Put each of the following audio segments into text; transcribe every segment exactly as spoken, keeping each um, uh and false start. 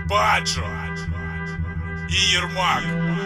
Баджо и Ермак.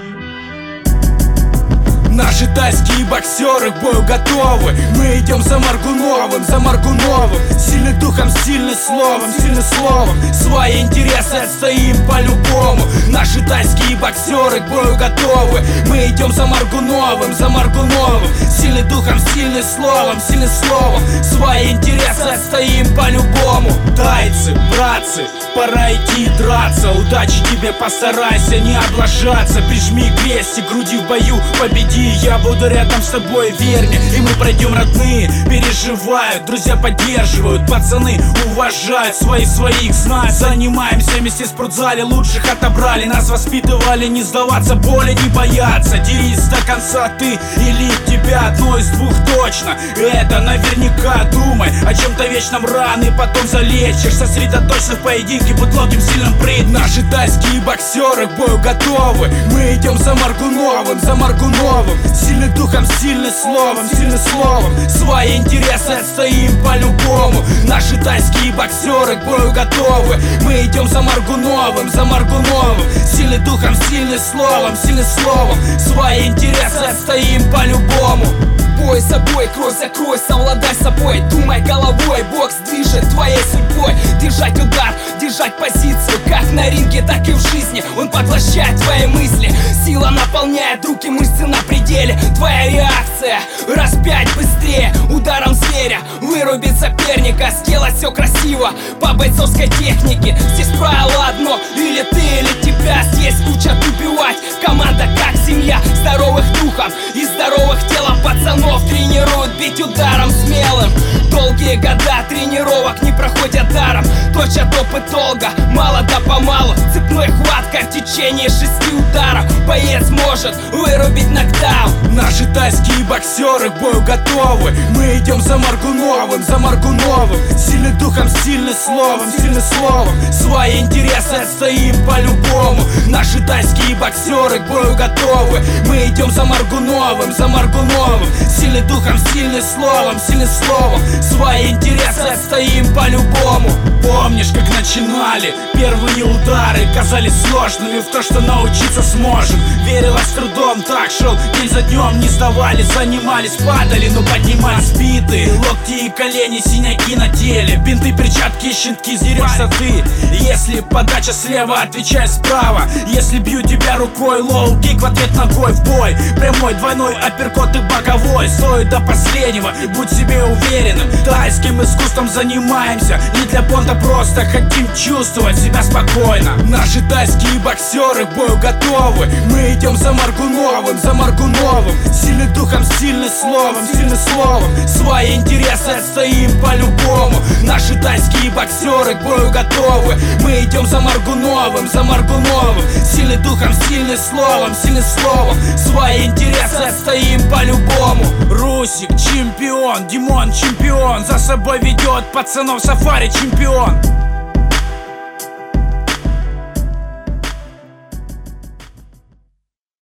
Наши тайские боксеры к бою готовы. Мы идем за Моргуновым, за Моргуновым. Сильный духом, сильный словом, сильный словом. Свои интересы отстоим по-любому. Наши тайские боксеры к бою готовы. Мы идем за Моргуновым, за Моргуновым. Сильный духом, сильный словом, сильный словом. Свои интересы отстоим по-любому. Тайцы, братцы, пора идти драться. Удачи тебе, постарайся не облажаться. Прижми крестик, груди в бою, победи. Я буду рядом с тобой, верь мне. И мы пройдем, родные переживают. Друзья поддерживают, пацаны уважают. Свои своих знают. Занимаемся вместе в спортзале, лучших отобрали. Нас воспитывали не сдаваться, боли не бояться. Дерись до конца ты или тебя, одно из двух точно. Это наверняка думай о чем-то вечном рано, и потом залечишь. Сосредоточься в поединке, будь ловким, сильным пред. Наши тайские боксеры к бою готовы. Мы идем за Моргуновым, за Моргуновым. Сильный духом, сильный словом, сильный словом. Свои интересы отстоим по-любому. Наши тайские боксеры к бою готовы. Мы идем за Моргуновым, за Моргуновым. Сильный духом, сильный словом, сильный словом. Свои интересы отстоим по-любому. Бой за бой, кровь за кровь, совладай с собой. Думай головой, бокс движет твоей судьбой. Держать удар, держать позицию, как на ринге, так и в жизни. Он поглощает твои мысли. Сила наполняет руки, мышцы на пределе. Твоя реакция распять быстрее. Ударом зверя вырубить соперника. Сделать все красиво по бойцовской технике. Здесь правило одно: или ты, или тебя. Здесь учат убивать. Команда как семья, здоровых духом и здоровых телом пацанов тренируют бить ударом смелым. Долгие года тренировок не проходят даром. Точат опыт долго, мало да помалу. Цепной хваткой в течение шести ударов боец может вырубить нокдаун. Наши тайские боксеры к бою готовы. Мы идем за Моргуновым, за Моргуновым. Сильный духом, сильный словом, сильный словом. Свои интересы отстоим по-любому. Наши тайские боксеры к бою готовы. Мы идем за Моргуновым, за Моргуновым. Сильный духом, сильный словом, сильный словом. Свои интересы отстоим по-любому. Помнишь, как начинали первые удары? Казались сложными, в то, что научиться сможем. Верилось с трудом, так шел день за днем. Не сдавались, занимались, падали, но поднимались. Сбитые локти и колени, синяки на теле. Бинты, перчатки, щитки, зерешься ты. Если подача слева, отвечай справа. Если бью тебя рукой, лоу-кик в ответ ногой в бой. Прямой, двойной, апперкот и боковой. Стой до последнего, будь себе уверенным. Тайским искусством занимаемся не для понта, просто хотим чувствовать себя спокойно. Наши тайские боксеры к бою готовы. Мы идем за Моргуновым, за Моргуновым. Сильный духом, сильный словом, сильный словом. Свои интересы отстоим по-любому. Наши тайские боксеры к бою готовы. Мы идем за Моргуновым, за Моргуновым. Сильный духом, сильный словом, сильный словом. Свои интересы отстоим по-любому. Русик чемпион, Димон чемпион. За собой ведет пацанов сафари чемпион.